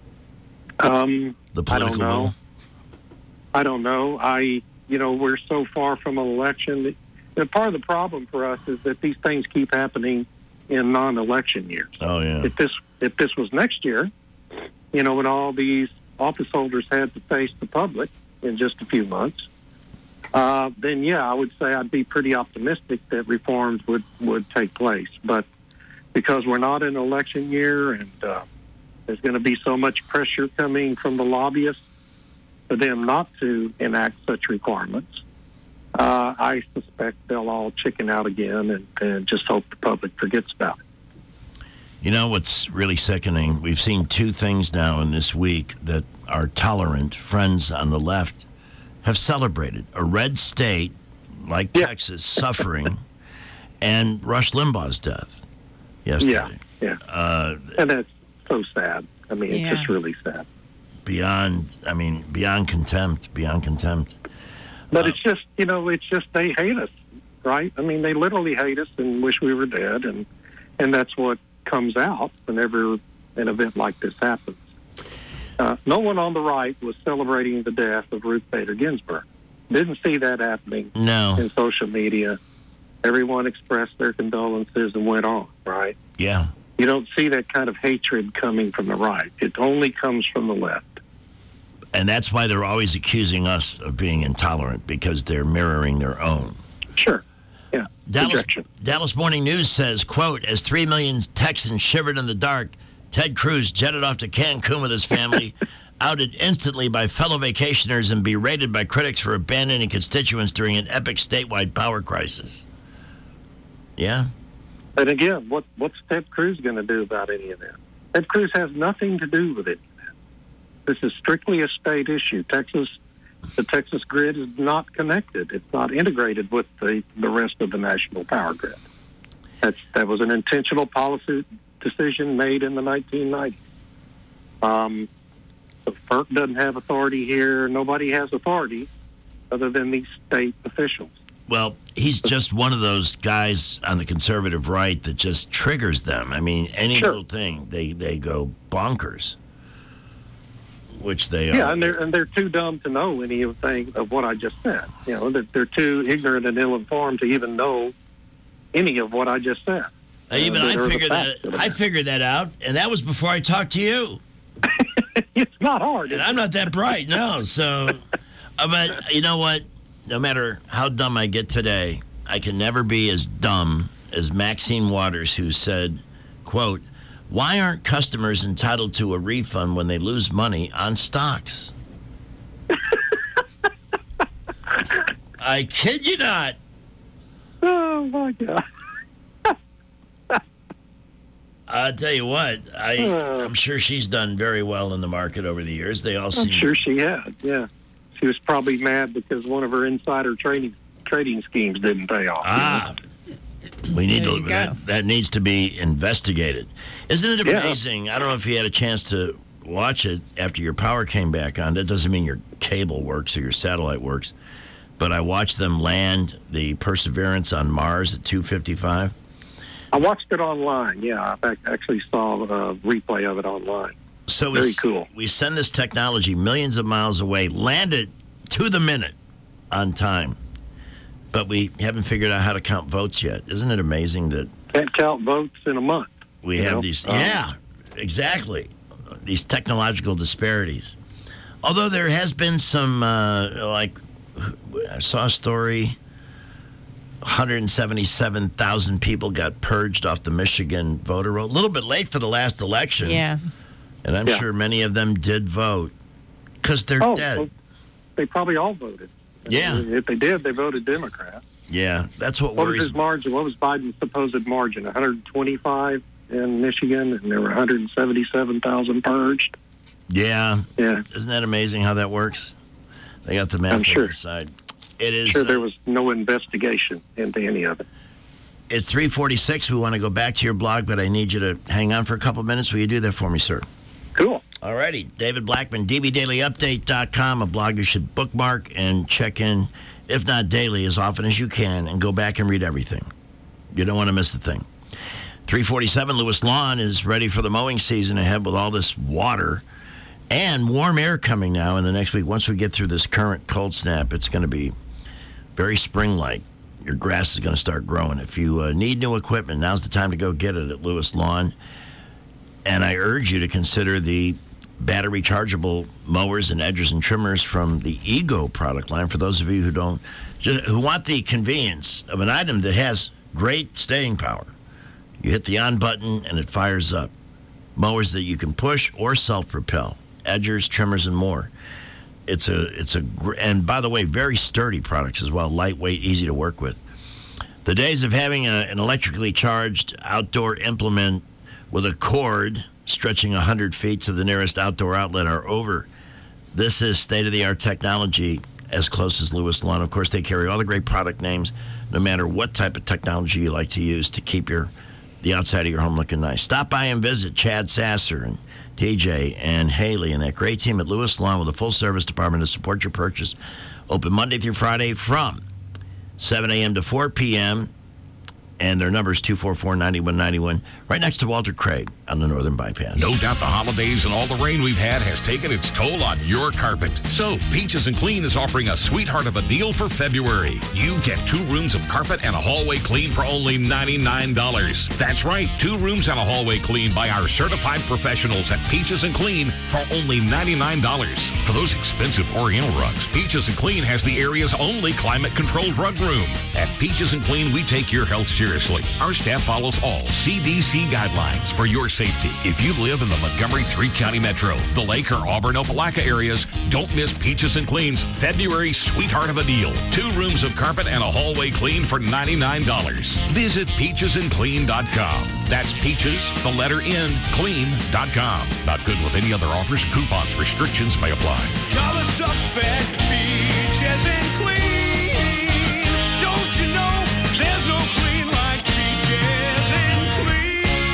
Um, the political I don't know. will? I don't know. I, you know, we're so far from an election. That, and part of the problem for us is that these things keep happening in non-election years. Oh, yeah. If this if this was next year, you know, when all these office holders had to face the public in just a few months, uh, then, yeah, I would say I'd be pretty optimistic that reforms would, would take place. But because we're not in an election year and uh, there's going to be so much pressure coming from the lobbyists for them not to enact such requirements, uh, I suspect they'll all chicken out again and, and just hope the public forgets about it. You know what's really sickening? We've seen two things now in this week that our tolerant friends on the left have celebrated. A red state, like yeah. Texas, suffering, and Rush Limbaugh's death yesterday. Yeah, yeah. Uh, and that's so sad. I mean, Yeah. it's just really sad. beyond, I mean, beyond contempt, beyond contempt. But uh, it's just, you know, it's just they hate us, right? I mean, they literally hate us and wish we were dead, and and that's what comes out whenever an event like this happens. Uh, no one on the right was celebrating the death of Ruth Bader Ginsburg. Didn't see that happening no. in social media. Everyone expressed their condolences and went on, right? Yeah. You don't see that kind of hatred coming from the right. It only comes from the left. And that's why they're always accusing us of being intolerant, because they're mirroring their own. Sure. Yeah. Dallas, Dallas Morning News says, quote, as three million Texans shivered in the dark, Ted Cruz jetted off to Cancun with his family, outed instantly by fellow vacationers and berated by critics for abandoning constituents during an epic statewide power crisis. Yeah? And again, what, what's Ted Cruz going to do about any of that? Ted Cruz has nothing to do with it. This is strictly a state issue. Texas, the Texas grid is not connected. It's not integrated with the, the rest of the national power grid. That's, that was an intentional policy decision made in the nineteen nineties. Um, the FERC doesn't have authority here. Nobody has authority other than these state officials. Well, he's just one of those guys on the conservative right that just triggers them. I mean, any Sure. little thing, they, they go bonkers, which they Yeah, are. and they're and they're too dumb to know anything of what I just said. You know, they're, they're too ignorant and ill-informed to even know any of what I just said. Uh, Even Uh, I they're the figured facts that of I it. figured that out, and that was before I talked to you. It's not hard. And I'm not that bright, no. So, uh, but you know what? No matter how dumb I get today, I can never be as dumb as Maxine Waters, who said, quote, why aren't customers entitled to a refund when they lose money on stocks? I kid you not. Oh, my God. I'll tell you what, I, Uh. I'm sure she's done very well in the market over the years. They all seem... I'm sure she had, yeah. She was probably mad because one of her insider trading trading schemes didn't pay off. Ah, we need There to you go. that, that needs to be investigated. Isn't it Yeah. amazing? I don't know if you had a chance to watch it after your power came back on. That doesn't mean your cable works or your satellite works. But I watched them land the Perseverance on Mars at two fifty-five. I watched it online, yeah. I fact- actually saw a replay of it online. So Very we, cool. We send this technology millions of miles away, land it to the minute on time. But we haven't figured out how to count votes yet. Isn't it amazing that Can't count votes in a month. we you have know? these? Um, Yeah, exactly. These technological disparities. Although there has been some, uh, like, I saw a story, one hundred seventy-seven thousand people got purged off the Michigan voter roll. A little bit late for the last election. Yeah. And I'm Yeah. sure many of them did vote because they're Oh, dead. well, they probably all voted. Yeah. If they did, they voted Democrat. Yeah, that's what What was worries his margin? What was Biden's supposed margin? one hundred twenty-five in Michigan, and there were one hundred seventy-seven thousand purged. Yeah. Yeah. Isn't that amazing how that works? They got the math I'm on sure. their side. It is. I'm sure uh, there was no investigation into any of it. It's three forty-six. We want to go back to your blog, but I need you to hang on for a couple minutes. Will you do that for me, sir? Cool. All righty. David Blackman, D B Daily Update dot com, a blog you should bookmark and check in, if not daily, as often as you can, and go back and read everything. You don't want to miss a thing. three forty-seven, Lewis Lawn is ready for the mowing season ahead with all this water and warm air coming now in the next week. Once we get through this current cold snap, it's going to be very spring-like. Your grass is going to start growing. If you uh, need new equipment, now's the time to go get it at Lewis Lawn. And I urge you to consider the battery chargeable mowers and edgers and trimmers from the Ego product line. For those of you who don't, who want the convenience of an item that has great staying power. You hit the on button and it fires up. Mowers that you can push or self-propel, edgers, trimmers, and more. It's a, it's a, gr- and by the way, very sturdy products as well, lightweight, easy to work with. The days of having a, an electrically charged outdoor implement with a cord stretching one hundred feet to the nearest outdoor outlet are over. This is state-of-the-art technology as close as Lewis Lawn. Of course, they carry all the great product names, no matter what type of technology you like to use to keep your the outside of your home looking nice. Stop by and visit Chad Sasser and T J and Haley and that great team at Lewis Lawn with a full-service department to support your purchase. Open Monday through Friday from seven a.m. to four p.m., and their number is two four four, nine one nine one, right next to Walter Craig on the Northern Bypass. No doubt the holidays and all the rain we've had has taken its toll on your carpet. So, Peaches and Clean is offering a sweetheart of a deal for February. You get two rooms of carpet and a hallway clean for only ninety-nine dollars. That's right, two rooms and a hallway clean by our certified professionals at Peaches and Clean for only ninety-nine dollars. For those expensive Oriental rugs, Peaches and Clean has the area's only climate-controlled rug room. At Peaches and Clean, we take your health seriously. Our staff follows all C D C guidelines for your safety. If you live in the Montgomery three-county metro, the Lake or Auburn, Opelika areas, don't miss Peaches and Clean's February sweetheart of a deal. Two rooms of carpet and a hallway clean for ninety-nine dollars. Visit peaches and clean dot com. That's peaches, the letter N, clean dot com. Not good with any other offers, coupons, restrictions may apply. Call us up at Peaches and Clean. Don't you know there's no clean like Peaches and Clean?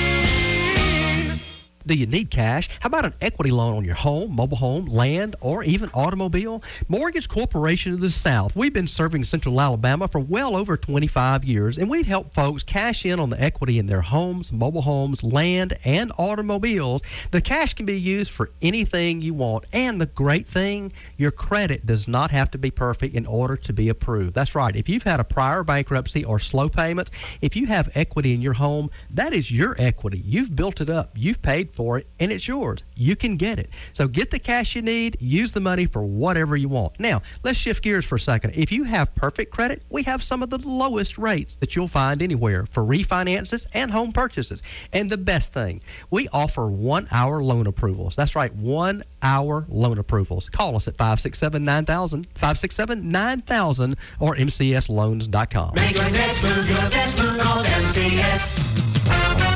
Do you need cash? How about an equity loan on your home, mobile home, land, or even automobile? Mortgage Corporation of the South. We've been serving Central Alabama for well over twenty-five years, and we've helped folks cash in on the equity in their homes, mobile homes, land, and automobiles. The cash can be used for anything you want, and the great thing, your credit does not have to be perfect in order to be approved. That's right. If you've had a prior bankruptcy or slow payments, if you have equity in your home, that is your equity. You've built it up. You've paid for it, and it's yours. You can get it. So get the cash you need, use the money for whatever you want. Now, let's shift gears for a second. If you have perfect credit, we have some of the lowest rates that you'll find anywhere for refinances and home purchases. And the best thing, we offer one-hour loan approvals. That's right, one-hour loan approvals. Call us at five six seven, nine thousand, five six seven, nine thousand, or m c s loans dot com. Make your next move your best move. Call M C S. In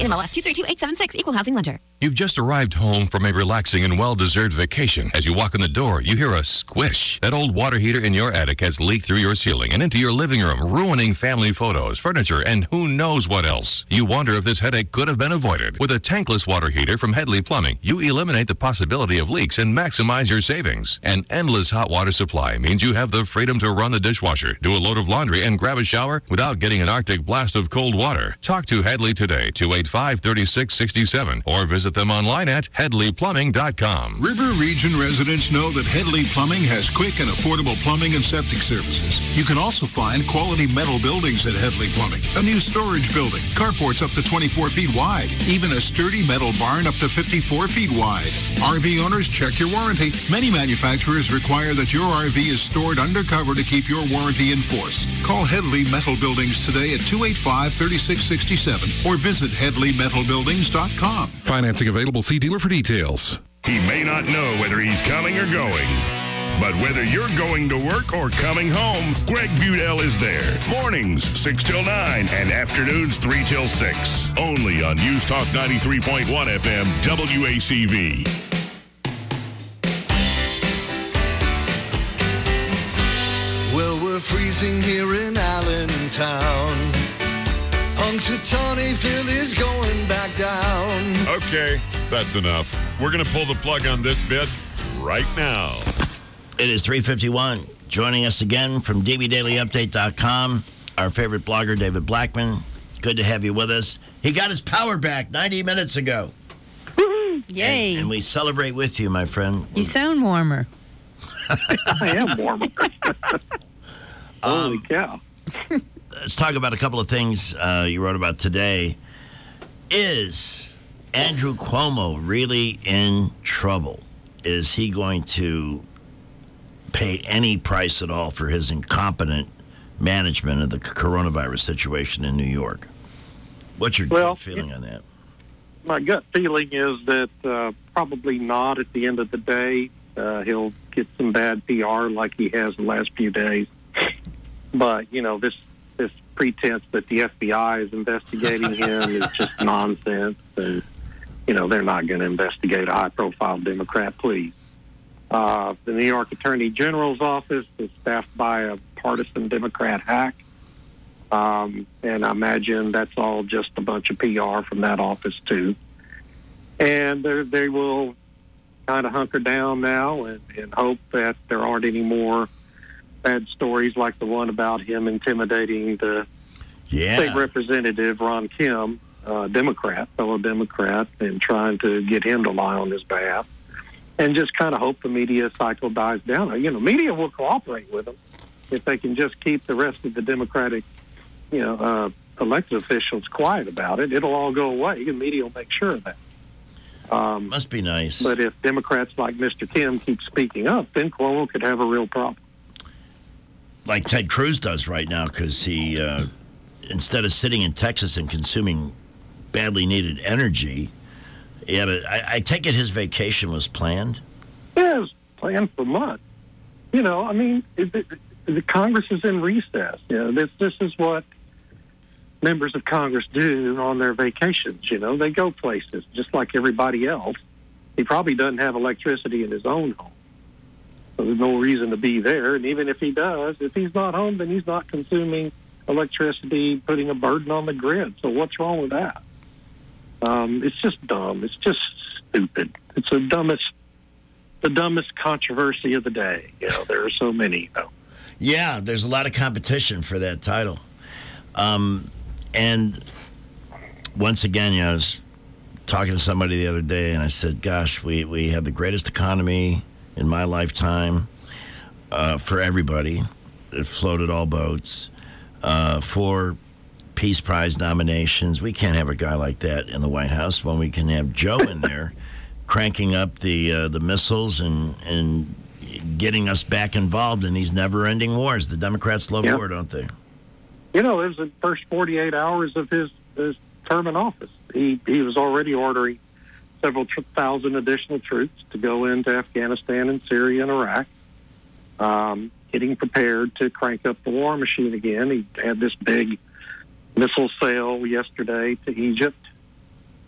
N M L S two three two eight seven six, Equal Housing Lender. You've just arrived home from a relaxing and well-deserved vacation. As you walk in the door, you hear a squish. That old water heater in your attic has leaked through your ceiling and into your living room, ruining family photos, furniture, and who knows what else. You wonder if this headache could have been avoided. With a tankless water heater from Headley Plumbing, you eliminate the possibility of leaks and maximize your savings. An endless hot water supply means you have the freedom to run the dishwasher, do a load of laundry, and grab a shower without getting an Arctic blast of cold water. Talk to Headley today, two eight five, three six six seven, or visit them online at headley plumbing dot com. River Region residents know that Headley Plumbing has quick and affordable plumbing and septic services. You can also find quality metal buildings at Headley Plumbing. A new storage building, carports up to twenty-four feet wide, even a sturdy metal barn up to fifty-four feet wide. R V owners, check your warranty. Many manufacturers require that your R V is stored undercover to keep your warranty in force. Call Headley Metal Buildings today at two eight five, three six six seven or visit headley metal buildings dot com. Financing available. See dealer for details. He may not know whether he's coming or going, but whether you're going to work or coming home, Greg Budell is there. Mornings, six till nine, and afternoons, three till six. Only on News Talk ninety-three point one F M, W A C V. Well, we're freezing here in Allentown. Punxsutawney Phil is going back down. Okay, that's enough. We're going to pull the plug on this bit right now. It is three fifty-one. Joining us again from D B Daily Update dot com, our favorite blogger, David Blackman. Good to have you with us. He got his power back ninety minutes ago. Yay. And, and we celebrate with you, my friend. You sound warmer. I am warmer. Holy cow. Let's talk about a couple of things uh, you wrote about today. Is Andrew Cuomo really in trouble? Is he going to pay any price at all for his incompetent management of the coronavirus situation in New York? What's your well, gut feeling on that? My gut feeling is that uh, probably not at the end of the day. Uh, he'll get some bad P R like he has the last few days. But, you know, this this pretense that the F B I is investigating him is just nonsense. And, you know, they're not going to investigate a high-profile Democrat, please. Uh, the New York Attorney General's office is staffed by a partisan Democrat hack. Um, and I imagine that's all just a bunch of P R from that office, too. And they will kind of hunker down now and, and hope that there aren't any more bad stories like the one about him intimidating the yeah. state representative, Ron Kim, uh, Democrat, fellow Democrat, and trying to get him to lie on his behalf. And just kind of hope the media cycle dies down. You know, media will cooperate with them if they can just keep the rest of the Democratic, you know, uh, elected officials quiet about it. It'll all go away. The media will make sure of that. Um, Must be nice. But if Democrats like Mister Kim keep speaking up, then Cuomo could have a real problem. Like Ted Cruz does right now, because he, uh, instead of sitting in Texas and consuming badly needed energy, he had a, I, I take it his vacation was planned? Yeah, it was planned for months. You know, I mean, it, it, the Congress is in recess. You know, this this is what members of Congress do on their vacations. You know, they go places just like everybody else. He probably doesn't have electricity in his own home. So there's no reason to be there. And even if he does, if he's not home, then he's not consuming electricity, putting a burden on the grid. So what's wrong with that? Um, it's just dumb. It's just stupid. It's the dumbest, the dumbest controversy of the day. You know, there are so many. You know. Yeah, there's a lot of competition for that title. Um, and once again, you know, I was talking to somebody the other day, and I said, gosh, we, we have the greatest economy in my lifetime uh, for everybody. It floated all boats. Uh, four Peace Prize nominations. We can't have a guy like that in the White House when we can have Joe in there cranking up the uh, the missiles and, and getting us back involved in these never-ending wars. The Democrats love Yeah. war, don't they? You know, it was the first forty-eight hours of his, his term in office. He he was already ordering several tr- thousand additional troops to go into Afghanistan and Syria and Iraq, um, getting prepared to crank up the war machine again. He had this big missile sale yesterday to Egypt.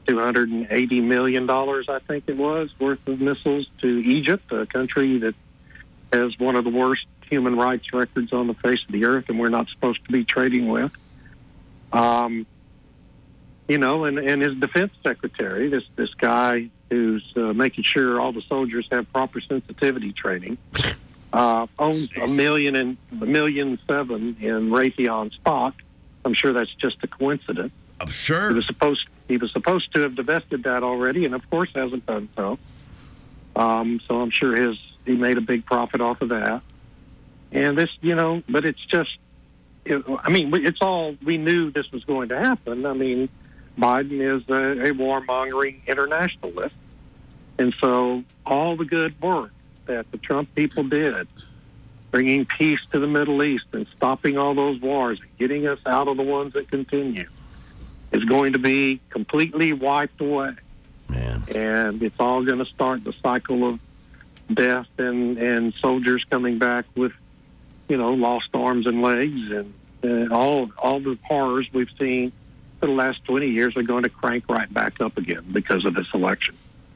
two hundred eighty million dollars, I think it was, worth of missiles to Egypt, a country that has one of the worst human rights records on the face of the earth, and we're not supposed to be trading with. Um, you know, and, and his defense secretary, this this guy who's uh, making sure all the soldiers have proper sensitivity training, uh, owns a million and a million seven in Raytheon stock. I'm sure that's just a coincidence. I'm sure he was supposed he was supposed to have divested that already, and of course hasn't done so. Um, so I'm sure his he made a big profit off of that. And this, you know, but it's just, it, I mean, it's all, we knew this was going to happen. I mean, Biden is a, a warmongering internationalist. And so all the good work that the Trump people did, bringing peace to the Middle East and stopping all those wars and getting us out of the ones that continue, is going to be completely wiped away. Man. And it's all going to start the cycle of death and, and soldiers coming back with, you know, lost arms and legs, and uh, all all the horrors we've seen for the last twenty years are going to crank right back up again because of this election.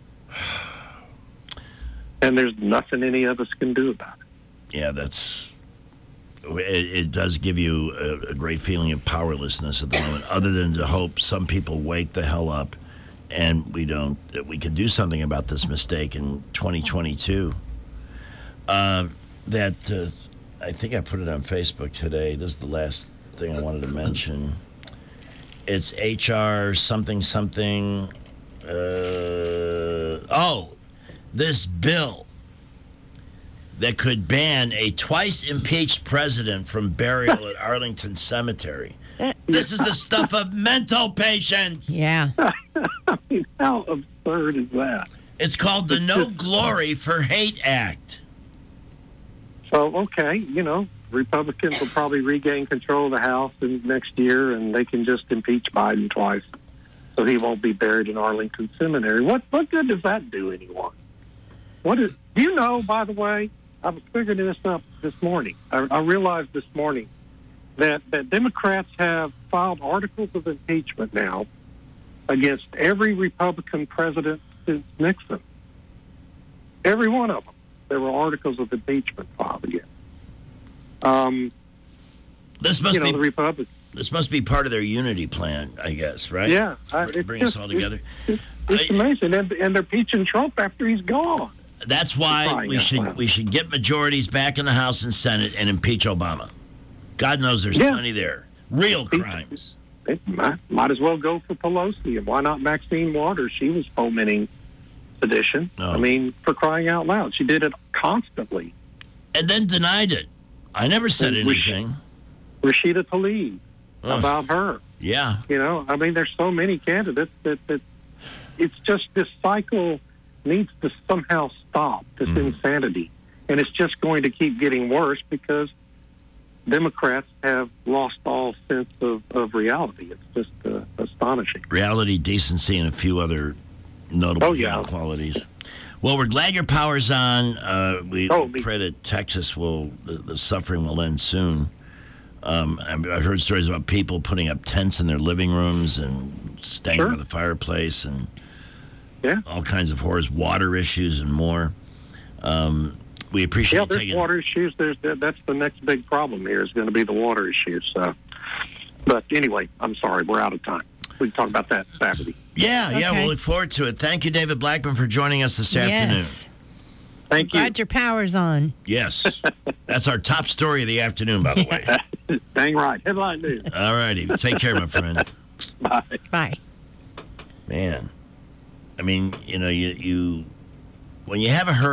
And there's nothing any of us can do about it. Yeah, that's... It, it does give you a, a great feeling of powerlessness at the moment, other than to hope some people wake the hell up and we don't, that we can do something about this mistake in twenty twenty-two. Uh, that... Uh, I think I put it on Facebook today. This is the last thing I wanted to mention. It's H R something something. Uh, oh, this bill that could ban a twice impeached president from burial at Arlington Cemetery. This is the stuff of mental patients. Yeah. I mean, how absurd is that? It's called the No Glory for Hate Act. So, okay, you know, Republicans will probably regain control of the House in next year, and they can just impeach Biden twice, so he won't be buried in Arlington Cemetery. What what good does that do anyone? What is? Do you know, by the way, I was figuring this up this morning. I, I realized this morning that, that Democrats have filed articles of impeachment now against every Republican president since Nixon. Every one of them. There were articles of impeachment filed again. Um, this must you know, be the Republicans. This must be part of their unity plan, I guess, right? Yeah, I, Bring, it's bring just, us all together. It's, it's, it's amazing, and, and they're impeaching Trump after he's gone. That's why we should loud. we should get majorities back in the House and Senate and impeach Obama. God knows there's Yeah. plenty there. Real crimes. They might, might as well go for Pelosi, and why not Maxine Waters? She was fomenting sedition. Oh. I mean, for crying out loud, she did it constantly. And then denied it. I never said And Rash- anything. Rashida Tlaib, Ugh. about her. Yeah. You know, I mean, there's so many candidates that, that it's just this cycle needs to somehow stop, this Mm. insanity. And it's just going to keep getting worse because Democrats have lost all sense of, of reality. It's just uh, astonishing. Reality, decency, and a few other notable Oh, yeah. human qualities. Well, we're glad your power's on. Uh, we Oh, pray that Texas will, the, the suffering will end soon. Um, I've I've heard stories about people putting up tents in their living rooms and staying Sure. by the fireplace and Yeah. all kinds of horrors, water issues, and more. Um, we appreciate Yeah, you there's taking water issues. There's that, that's the next big problem here is going to be the water issues. So, but anyway, I'm sorry, we're out of time. We can talk about that Saturday. Yeah, yeah, Okay. we'll look forward to it. Thank you, David Blackman, for joining us this afternoon. Yes. Thank you. Glad your power's on. Yes. That's our top story of the afternoon, by the way. Dang right. Headline news. All righty. Take care, my friend. Bye. Bye. Man. I mean, you know, you, you when you have a hurricane,